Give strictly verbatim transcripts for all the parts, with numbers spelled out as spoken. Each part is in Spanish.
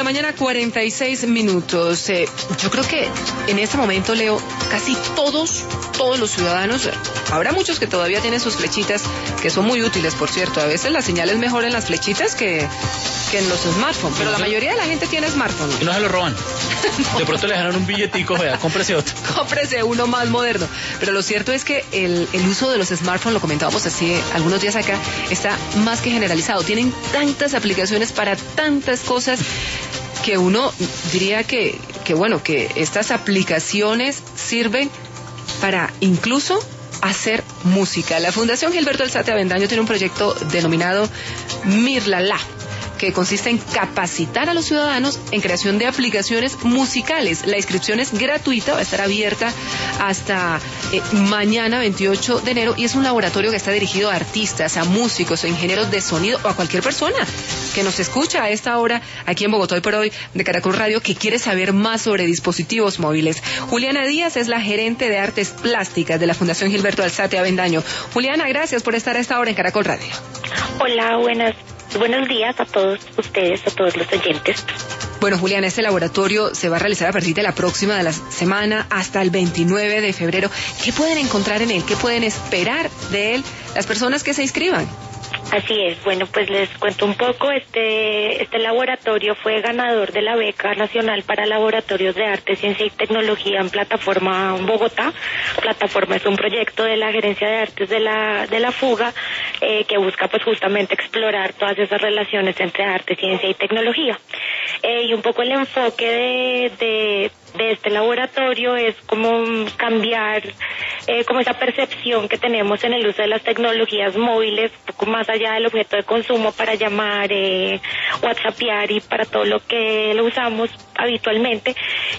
mañana, cuarenta y seis minutos. Eh, yo creo que en este momento, Leo, casi todos, todos los ciudadanos, habrá muchos que todavía tienen sus flechitas, que son muy útiles, por cierto. A veces la señal es mejor en las flechitas que, que en los smartphones, pero la mayoría de la gente tiene smartphone. Y no se lo roban. De pronto le dejaron un billetico, vea, cómprese otro. Cómprese uno más moderno. Pero lo cierto es que el, el uso de los smartphones, lo comentábamos así algunos días acá, está más que generalizado. Tienen tantas aplicaciones para tantas cosas que uno diría que, que bueno, que estas aplicaciones sirven para incluso hacer música. La Fundación Gilberto Alzate Avendaño tiene un proyecto denominado Mirlalá, que consiste en capacitar a los ciudadanos en creación de aplicaciones musicales. La inscripción es gratuita, va a estar abierta hasta eh, mañana veintiocho de enero, y es un laboratorio que está dirigido a artistas, a músicos, a ingenieros de sonido o a cualquier persona que nos escucha a esta hora aquí en Bogotá Hoy por Hoy de Caracol Radio, que quiere saber más sobre dispositivos móviles. Juliana Díaz es la gerente de artes plásticas de la Fundación Gilberto Alzate Avendaño. Juliana, gracias por estar a esta hora en Caracol Radio. Hola, buenas Buenos días a todos ustedes, a todos los oyentes. Bueno, Juliana, este laboratorio se va a realizar a partir de la próxima de la semana hasta el veintinueve de febrero. ¿Qué pueden encontrar en él? ¿Qué pueden esperar de él las personas que se inscriban? Así es, bueno, pues les cuento un poco. Este este laboratorio fue ganador de la beca nacional para laboratorios de arte, ciencia y tecnología en Plataforma Bogotá. Plataforma es un proyecto de la Gerencia de Artes de la de la Fuga eh, que busca pues justamente explorar todas esas relaciones entre arte, ciencia y tecnología. Eh, y un poco el enfoque de, de, de este laboratorio es como cambiar eh, como esa percepción que tenemos en el uso de las tecnologías móviles, un poco más allá del objeto de consumo para llamar, eh, WhatsAppear y para todo lo que lo usamos habitualmente,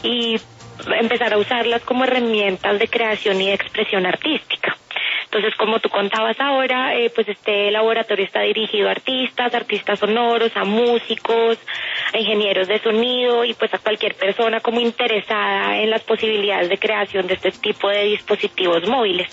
y empezar a usarlas como herramientas de creación y de expresión artística. Entonces, como tú contabas ahora, eh, pues este laboratorio está dirigido a artistas, artistas sonoros, a músicos, a ingenieros de sonido y pues a cualquier persona como interesada en las posibilidades de creación de este tipo de dispositivos móviles.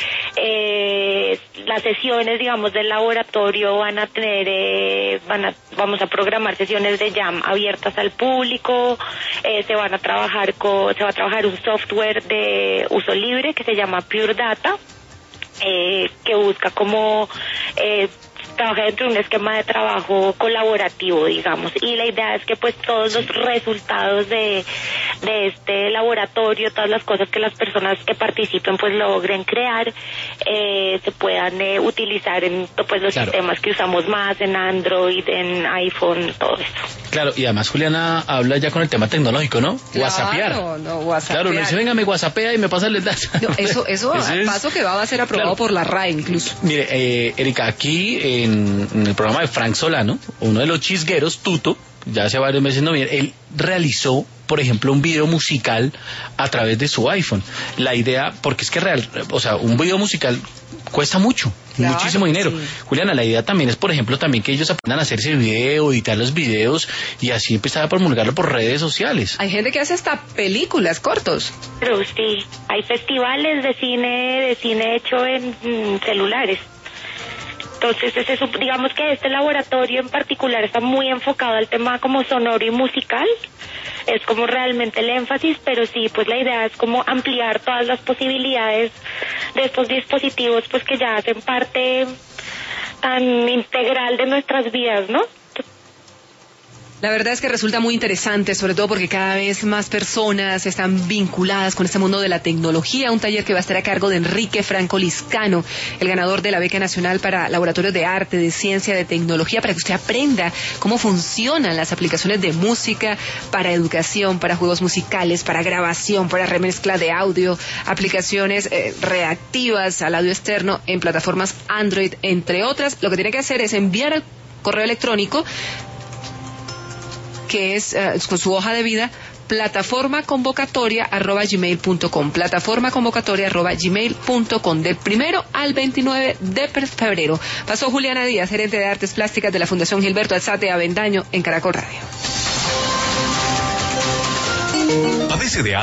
Eh, las sesiones, digamos, del laboratorio van a tener, eh, van a, vamos a programar sesiones de jam abiertas al público. Eh, se van a trabajar con, se va a trabajar un software de uso libre que se llama Pure Data. Eh, que busca como eh, trabajar dentro de un esquema de trabajo colaborativo, digamos, y la idea es que pues todos los resultados de, de este laboratorio, todas las cosas que las personas que participen pues logren crear, eh, se puedan eh, utilizar en pues los claro. sistemas que usamos más, en Android, en iPhone, todo esto. Claro, y además Juliana habla ya con el tema tecnológico, ¿no? Claro, WhatsAppear. No, WhatsAppear. Claro, no dice, venga, me WhatsAppea y me pasa el enlace. No, eso, eso al paso que va a ser aprobado claro. por la R A E incluso. Mire, eh, Erika, aquí en, en el programa de Frank Solano, uno de los chisgueros, Tuto, ya hace varios meses no viene, él realizó, por ejemplo, un video musical a través de su iPhone. La idea, porque es que real, o sea, un video musical cuesta mucho, claro, muchísimo dinero. Sí. Juliana, la idea también es, por ejemplo, también que ellos aprendan a hacer ese video, editar los videos y así empezar a promulgarlo por redes sociales. Hay gente que hace hasta películas cortos. Pero sí, hay festivales de cine, de cine hecho en mm, celulares. Entonces, es eso, digamos que este laboratorio en particular está muy enfocado al tema como sonoro y musical. Es como realmente el énfasis, pero sí, pues la idea es como ampliar todas las posibilidades de estos dispositivos, pues que ya hacen parte tan integral de nuestras vidas, ¿no? La verdad es que resulta muy interesante, sobre todo porque cada vez más personas están vinculadas con este mundo de la tecnología. Un taller que va a estar a cargo de Enrique Franco Liscano, el ganador de la beca nacional para laboratorios de arte, de ciencia, de tecnología, para que usted aprenda cómo funcionan las aplicaciones de música para educación, para juegos musicales, para grabación, para remezcla de audio, aplicaciones eh, reactivas al audio externo en plataformas Android, entre otras. Lo que tiene que hacer es enviar al correo electrónico, que es uh, con su hoja de vida, plataforma convocatoria arroba gmail punto com, plataforma convocatoria arroba gmail punto com, del primero al veintinueve de febrero. Pasó Juliana Díaz, gerente de artes plásticas de la Fundación Gilberto Alzate Avendaño en Caracol Radio.